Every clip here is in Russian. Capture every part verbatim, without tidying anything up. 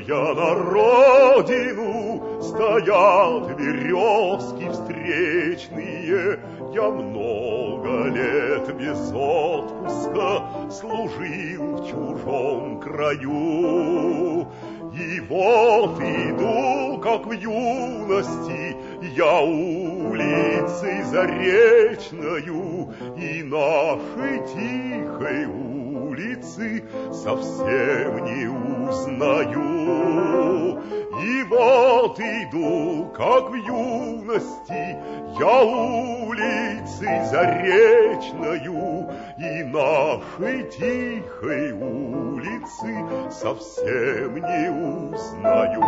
я на родину, стоят березки встречные. Я много лет без отпуска служил в чужом краю. И вот иду, как в юности, я улицей заречною, и нашей тихой улицы совсем не узнаю. И вот иду, как в юности, я улицей заречною, и нашей тихой улицы совсем не узнаю.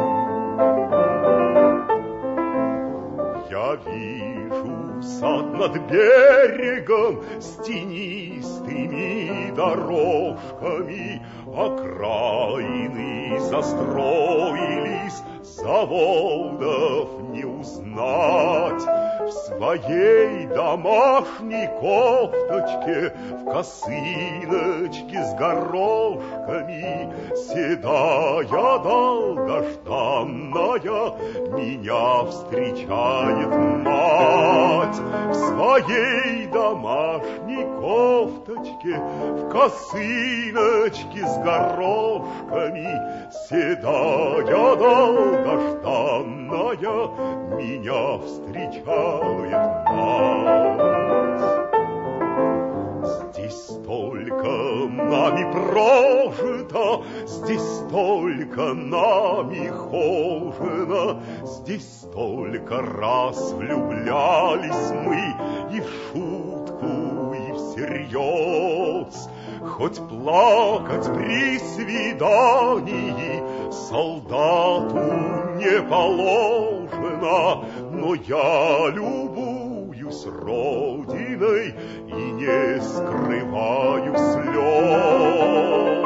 Я вижу сад над берегом с тенистыми дорожками, окраины застроились, заводов не узнать. В своей домашней кофточке, в косыночке с горошками, седая долгожданная, меня встречает мать. В своей домашней кофточке, в косыночке с горошками, седая долгожданная, меня встречает мать. Здесь столько нами прожито, здесь столько нами хожено, здесь столько раз влюблялись мы и в шутку, и всерьез. Хоть плакать при свидании солдату не положено, но я любуюсь родиной и не скрываю слез.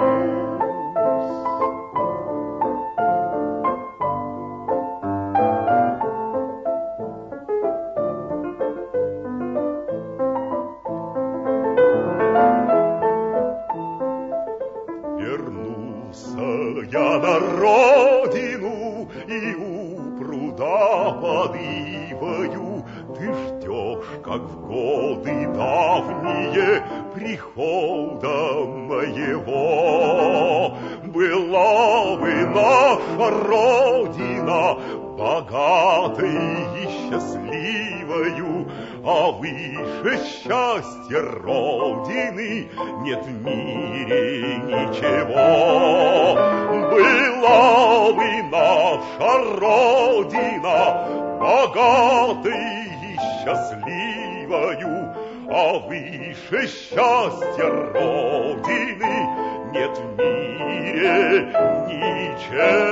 Я на родину, и у пруда под ивою ты ждешь, как в годы давние, прихода моего. Была бы наша родина богатой и счастливою, а выше счастья родины нет в мире ничего. Была бы наша родина богатой и счастливою, а выше счастья родины нет в мире ничего.